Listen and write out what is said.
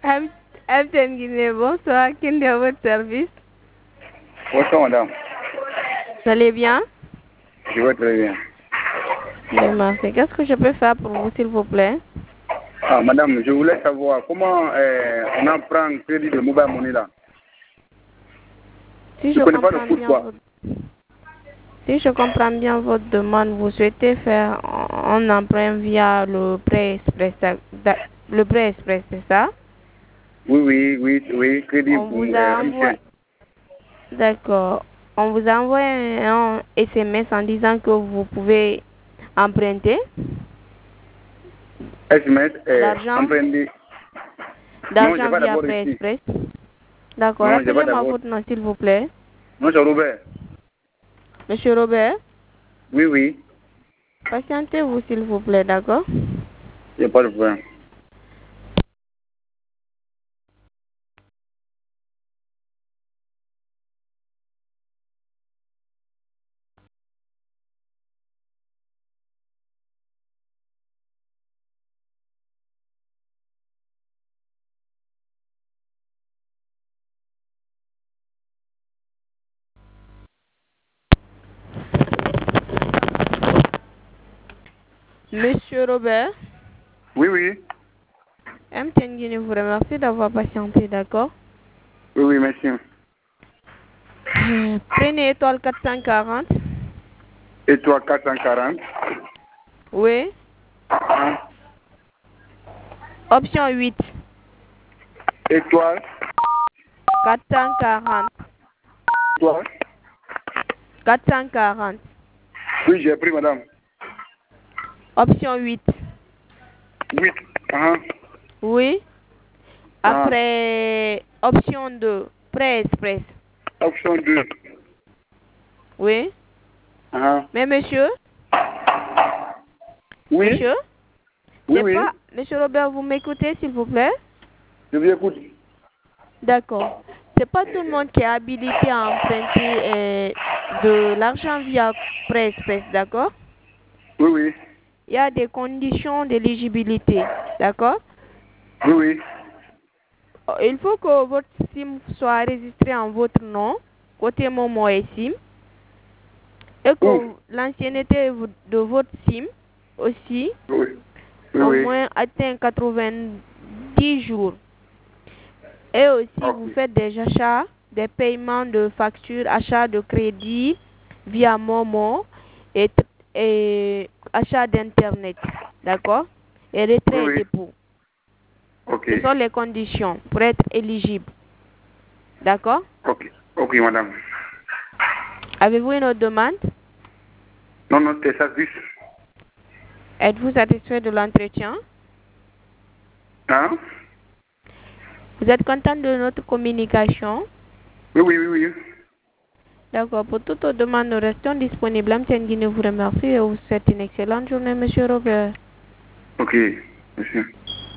MTN Guinée, bonsoir. Quel est votre service? Bonsoir, madame. Vous allez bien? Je vais très bien. Oui, merci. Qu'est-ce que je peux faire pour vous, s'il vous plaît? Ah, madame, je voulais savoir comment on en prend crédit de mobile money là. Si Je je connais pas le comprends foot, bien quoi. votre... Si je comprends bien votre demande, vous souhaitez faire un emprunt via le prêt express, le prêt express, c'est ça? Oui, crédit On pour vous a envoyé, MTN. d'accord. On vous a envoyé un SMS en disant que vous pouvez emprunter SMS, l'argent emprunté. Non, j'ai pas via d'abord prêt ici. express. D'accord. Non, j'ai pas Rappelez-moi d'abord. votre nom, s'il vous plaît. Non, c'est Robert. Monsieur Robert, Oui. patientez-vous, s'il vous plaît, d'accord? Il n'y a pas de problème. Monsieur Robert, Oui. MTN Guinée vous remercie d'avoir patienté, d'accord? Oui, merci. Prenez étoile 440. Et toi, 440. Oui. Ah. Option 8. Étoile. 440. Étoile. 440. Oui, j'ai pris, madame. Option 8. 8. Ah. Oui. Après, option 2. Prêt express. Option 2. Oui. Ah. Mais monsieur? Oui. Monsieur? Oui, C'est oui. pas... Monsieur Robert, vous m'écoutez, s'il vous plaît? Je vous écoute. D'accord. C'est pas tout le monde qui est habilité à emprunter de l'argent via prêt express, d'accord? Oui. Il y a des conditions d'éligibilité, d'accord? Oui. Il faut que votre SIM soit enregistré en votre nom, côté Momo et SIM, et Où? que l'ancienneté de votre SIM aussi, au Oui. moins atteint 90 jours. Et aussi, Ok. vous faites des achats, des paiements de factures, achats de crédit via Momo et achat d'Internet. D'accord? Et retrait et Oui. dépôt. Ok. Ce sont les conditions pour être éligible. D'accord? Ok, madame. Avez-vous une autre demande? Non, c'est ça, juste. Êtes-vous satisfait de l'entretien? Hein? Vous êtes content de notre communication? Oui. D'accord. Pour toute autre demande, nous restons disponibles. MTN Guinée vous remercie et vous souhaite une excellente journée, Monsieur Robert. Ok, monsieur.